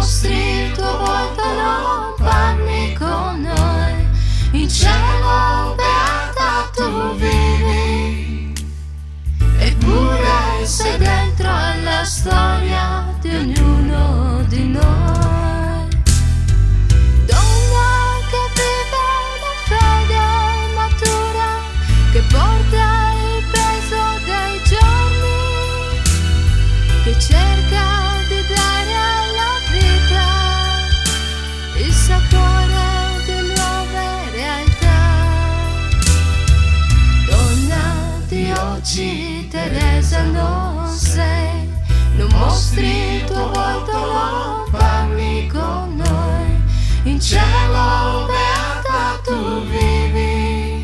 mostri il tuo volto, non parli con noi. In cielo beata tu vivi, eppure sei dentro alla storia di ognuno di noi. Donna che vive una fede matura, che porta il peso dei giorni, che cerca di dare alla vita il sapore di nuove realtà. Donna di oggi, Teresa, non sei, non mostri il tuo volto, non parli con noi. In cielo beata tu vivi,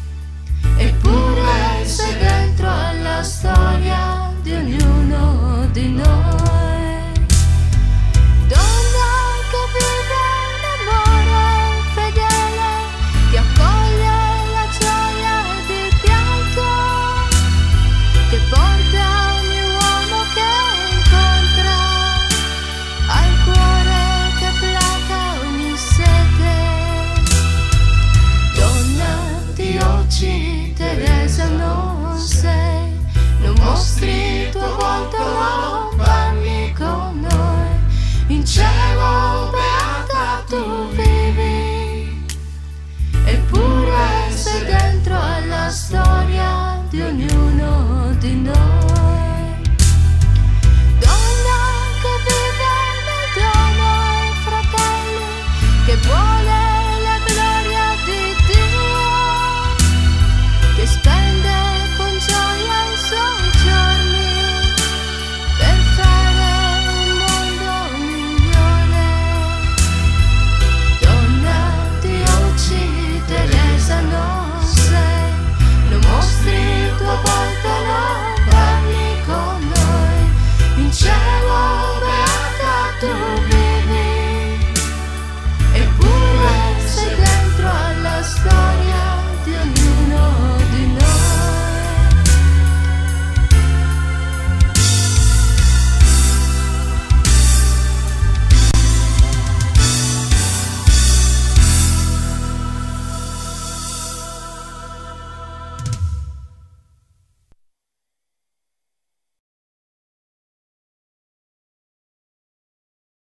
eppure sei dentro alla storia di ognuno di noi. Donna che vive un amore fedele, che accoglie la gioia ed il pianto, che porta ogni uomo che incontra al cuore che placa ogni sete. Donna di oggi,